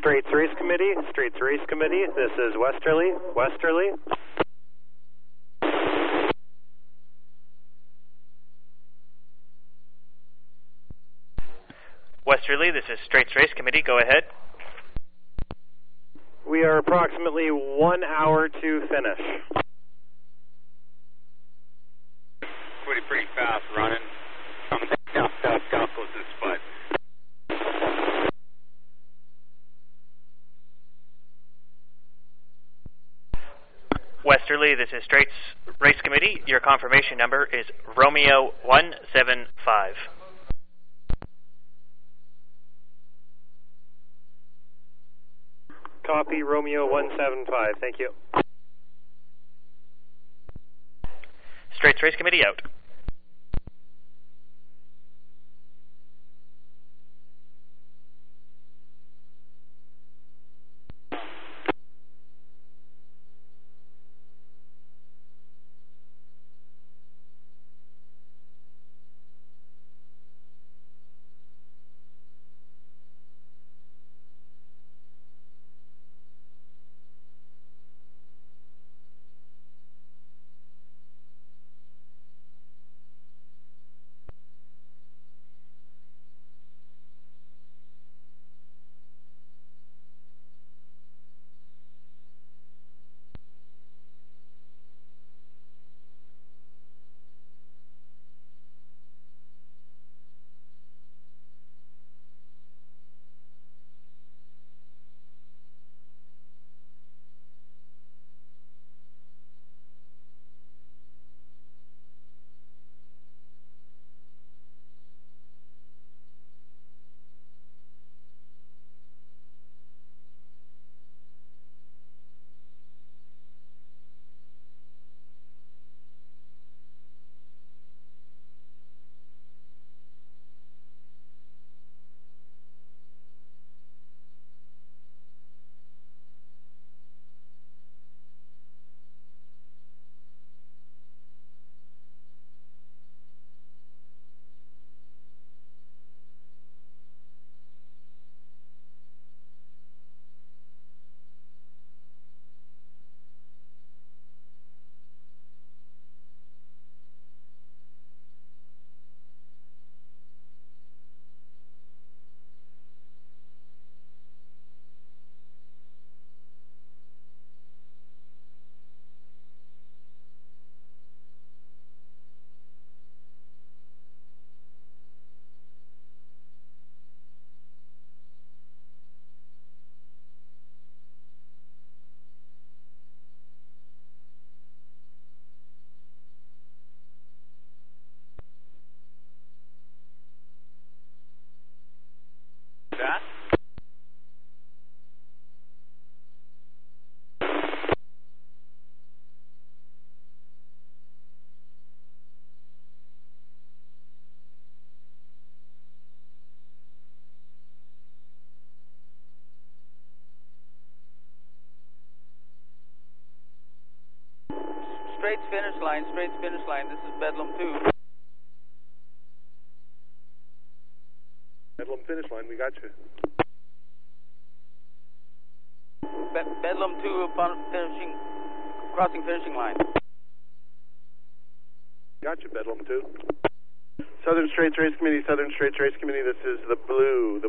Straits Race Committee. Straits Race Committee. This is Westerly. Westerly. Westerly, this is Straits Race Committee. Go ahead. We are approximately 1 hour to finish. Pretty fast running. Coming down south goes this spot. Westerly, this is Straits Race Committee. Your confirmation number is Romeo 175. Copy, Romeo 175. Thank you. Straits Race Committee out. Straits finish line, Straits finish line. This is Bedlam 2. Bedlam finish line, we got you. Bedlam 2 upon crossing finishing line. Got you, Bedlam 2. Southern Straits Race Committee, Southern Straits Race Committee, this is the blue.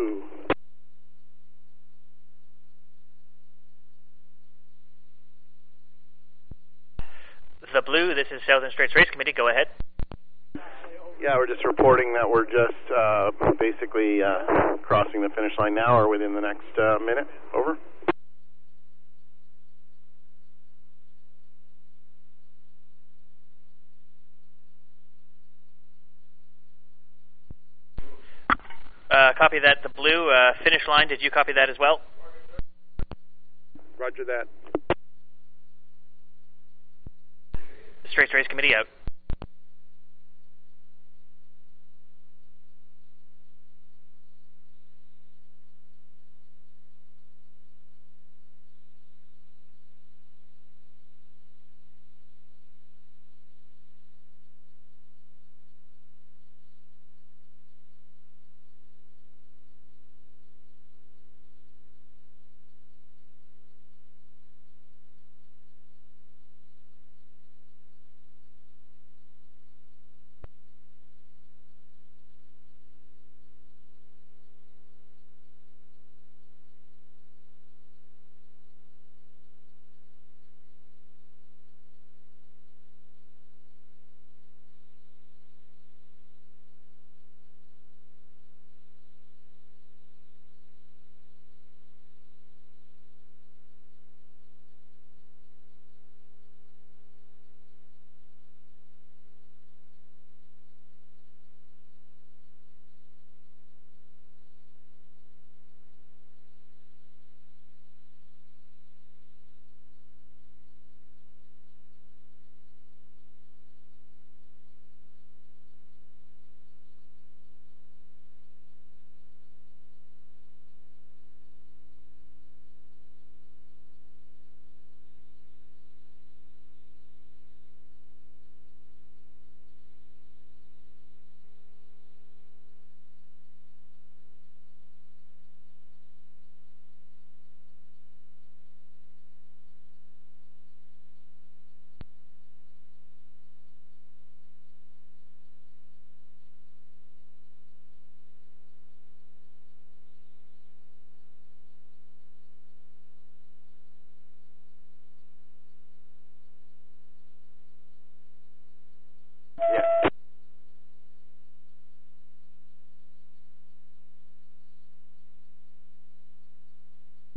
The Blue, this is Southern Straits Race Committee. Go ahead. Yeah, we're just reporting that we're just basically crossing the finish line now or within the next minute. Over. Copy that. The Blue finish line. Did you copy that as well? Roger that. Straits Race Committee out.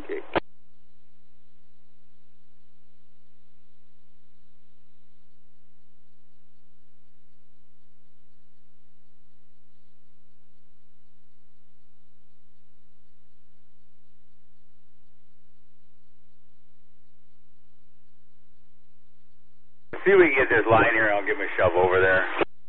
Okay. See if we can get this line here. I'll give him a shove over there.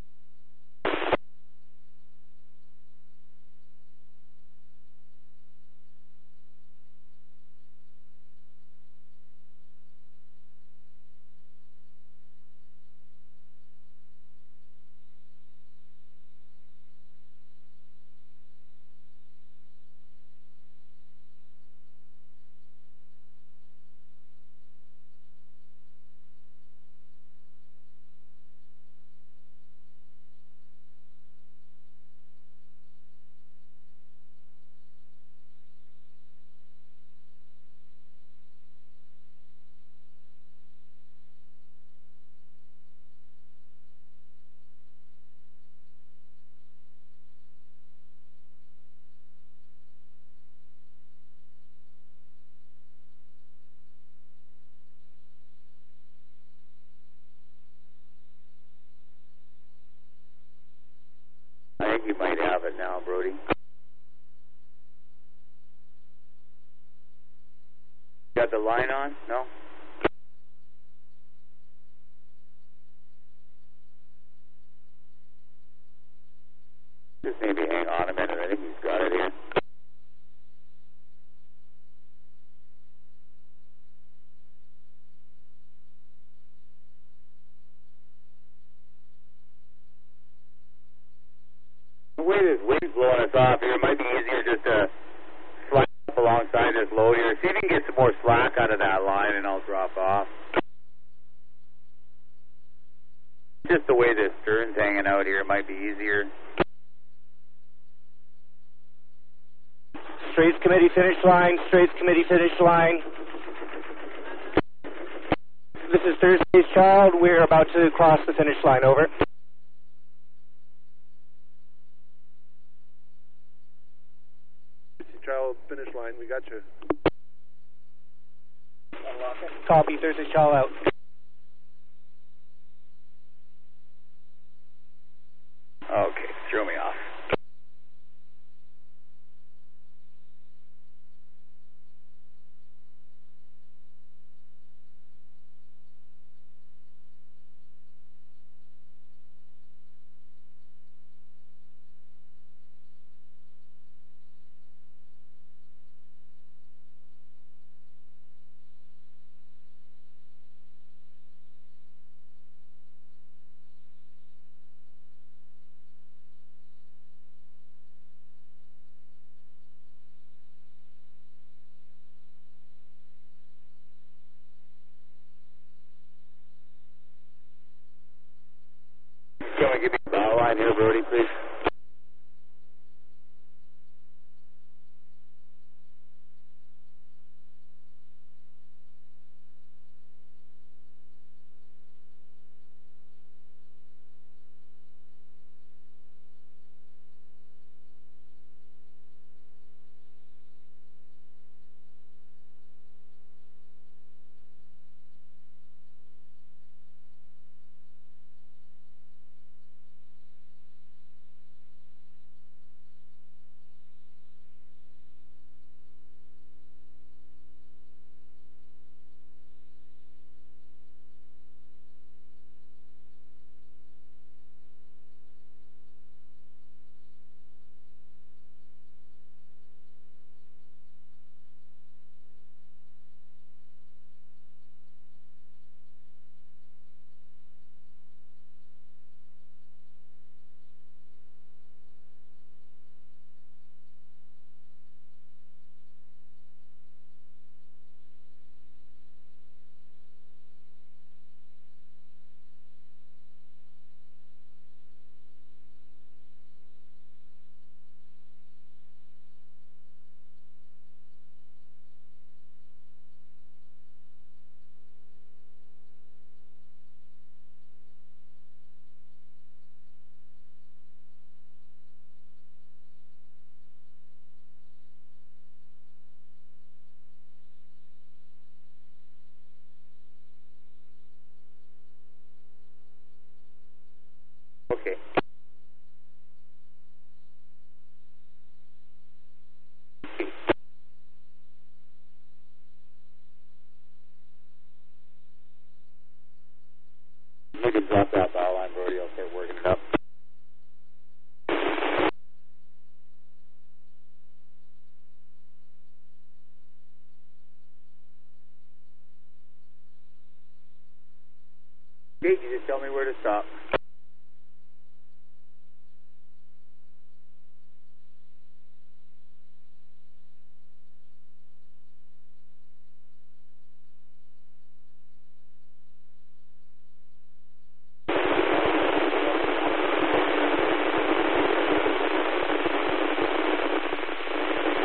I think you might have it now, Brody. Got the line on? No? Just maybe hang on a minute. I think he's got it here. The way this wind's blowing us off here, it might be easier just to slide up alongside this load here. See if you can get some more slack out of that line and I'll drop off. Just the way this stern's hanging out here, it might be easier. Straits Committee finish line, Straits Committee finish line. This is Thursday's Child. We're about to cross the finish line, over. Child, finish line, we got you. Copy, Thursday's Child out. Okay, throw me off. Can we give me a bow line here, Brody, please? gate, you just tell me where to stop.